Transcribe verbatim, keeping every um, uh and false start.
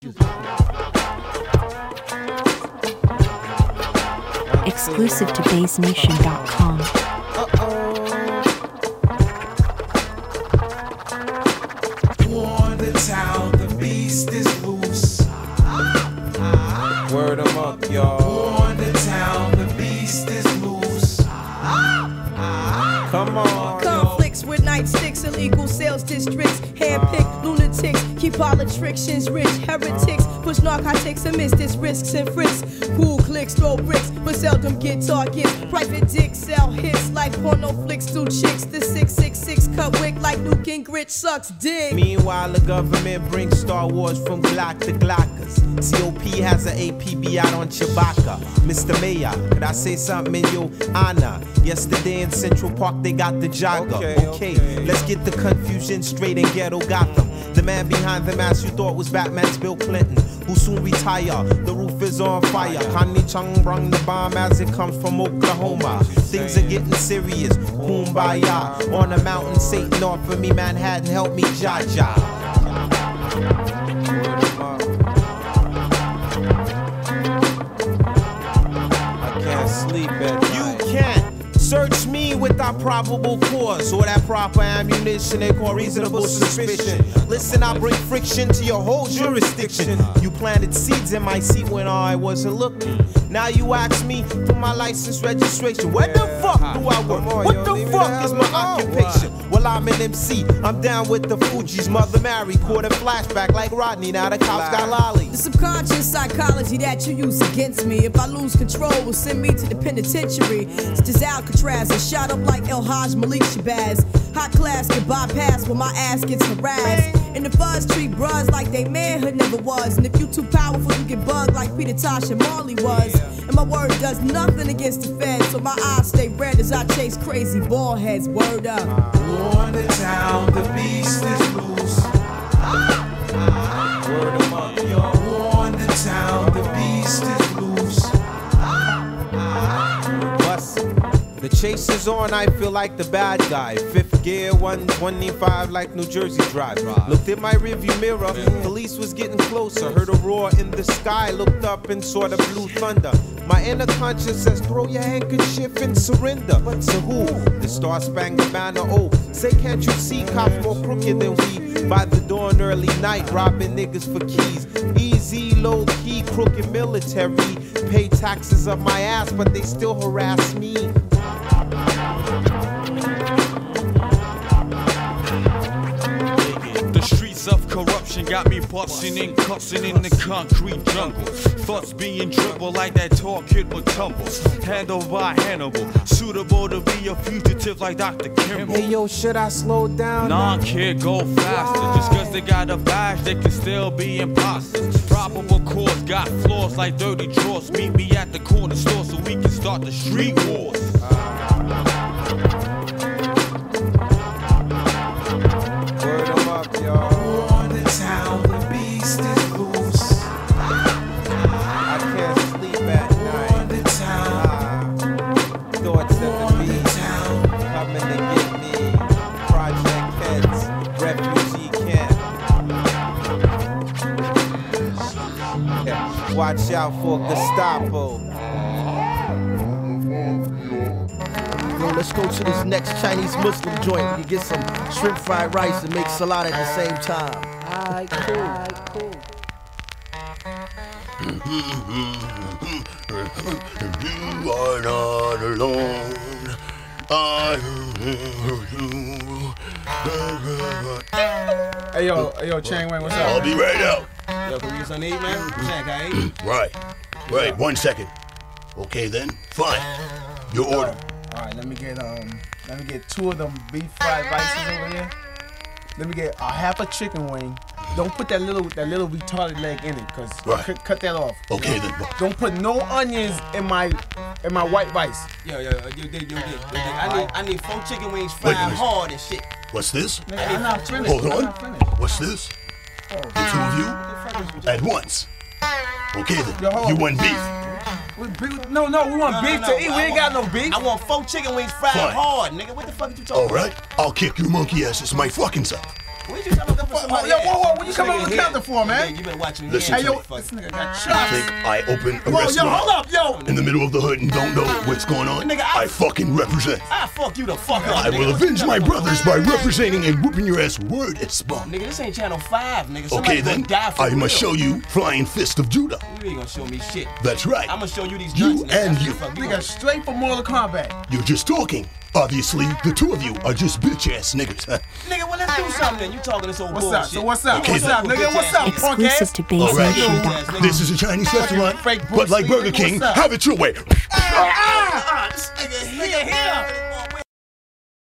Exclusive to bass nation dot com. On the town, the beast is loose. Word 'em up, y'all. On the town, the beast is loose. Come on. Conflicts with nightsticks, illegal sales districts, handpicked lunatics, keep politicians rich, heretics, push narcotics and mystics, risks and frisks, cool clicks, throw bricks, but seldom get targets, private dicks sell hits like porno flicks through chicks, the six six six cut wick like Newt Gingrich sucks dick. Meanwhile, the government brings Star Wars from Glock to Glockers. C O P has an A P B out on Chewbacca. Mister Mayor, could I say something in your honor? Yesterday in Central Park, they got the jogger. Okay, Okay, okay. let's get the confusion straight in ghetto Gotham. The man behind the mask you thought was Batman's Bill Clinton, who soon retire. The roof is on fire. Connie Chung brung the bomb as it comes from Oklahoma. Things are getting serious. Kumbaya. On the mountain, Satan offered me Manhattan, help me, Jaja. I can't sleep at night. You can't. Search me without probable cause or that proper ammunition they call reasonable suspicion. Listen, I bring friction to your whole jurisdiction. You planted seeds in my seat when I wasn't looking. Now you ask me for my license registration. Where the fuck do I work? What the fuck is my occupation? Well, I'm an M C. I'm down with the Fugees. Mother Mary caught a flashback like Rodney. Now the cops got lollies. The subconscious psychology that you use against me. If I lose control, will send me to the penitentiary. It's just Alcatraz and shot up like El Haj Malik Shabazz. Hot class get bypassed when my ass gets harassed. And the fuzz treat bros like they manhood never was. And if you too powerful, you get bugged like Peter Tosh and Marley was. And my word does nothing against the feds, so my eyes stay red as I chase crazy ball heads. Word up. On the town, the beast is loose. Word 'em up, yo. On the town, the beast is loose. Bust it. The chase is on, I feel like the bad guy. Fifth gear, one twenty-five like New Jersey Drive. Looked in my rearview mirror, police was getting closer. Heard a roar in the sky, looked up and saw the blue thunder. My inner conscience says throw your handkerchief and surrender. But to who? The Star Spangled Banner. Oh, say can't you see cops more crooked than we? By the dawn early night, robbing niggas for keys. Easy, low key, crooked military. Pay taxes up my ass, but they still harass me. The streets of corruption got me busting and cussing in the concrete jungle. Thoughts being dribbled like that tall kid would tumble. Handled by Hannibal, suitable to be a fugitive like Doctor Kimball. Hey yo, should I slow down? Nah, kid, go faster. Just cause they got a badge, they can still be imposters. Probable cause got flaws like dirty drawers. Meet me at the corner store so we can start the street wars. Word 'em up, y'all. On the town, the beast is loose. I can't sleep at On night. the town, Thoughts of the on the beast town. coming to get me. Project Heads, refugee camp. Yeah, watch out for Gestapo. Yo, let's go to this next Chinese Muslim joint. You get some shrimp fried rice and make salad at the same time. Alright, cool. Alright, cool. You are not alone. I Hey yo, hey yo, Chang Wang, what's I'll up? be right out. Yo, can we get something to eat, man? Chang, can I eat? Right. Right. One second. Okay then. Fine. Your order. All right, let me get um, let me get two of them beef fried rices over here. Let me get a half a chicken wing. Don't put that little that little retarded leg in it, cause Right. cut, cut that off. Okay then. Don't put no onions in my in my white rice. Yo, yo, yo, you did, you did, you did. I need, I need four chicken wings Wait, fried wait. hard and shit. What's this? Nigga, I'm not finished. Hold I'm on. not finished. What's this? Oh, The two of you at once. Okay Yo, then. hold You on. want beef? We, beef- no, no, we want No, beef no, to no, eat. I We ain't want- got no beef. I want four chicken wings fried Fine. hard, nigga. What the fuck are you talking All right. I'll kick your monkey asses my fucking self. What you coming up for somebody? Yo, whoa, whoa, what you This coming nigga up with here. counter for, man? You better watch him. Listen Hey, to yo, me. this nigga got I shots. think I open a Whoa, yo, restaurant hold up, yo. in the middle of the hood and don't know what's going on. Nigga, I- I fucking represent. I fuck you the fuck up. I nigga. will What you avenge my talking about? brothers by representing and whooping your ass word as spawn. Nigga, this ain't Channel five, nigga. Okay Somebody then, gonna die for I real. must show you Flying Fist of Judah. You ain't gonna show me shit. That's right. I'm gonna show you these You nuts, nigga. and That's you. what the fuck Nigga, straight for Mortal Kombat. You're just talking. Obviously, the two of you are just bitch ass niggas. Huh? Nigga, well, let's do something then. You talking this old What's bullshit. up? So what's up? Okay, What's then. up, nigga? What's up, punk ass? Exclusive to All right. bass nation dot com. This is a Chinese restaurant, fake but like Bruce Lee, Burger nigga, King, what's up? have it your way. Ah, this nigga here, here.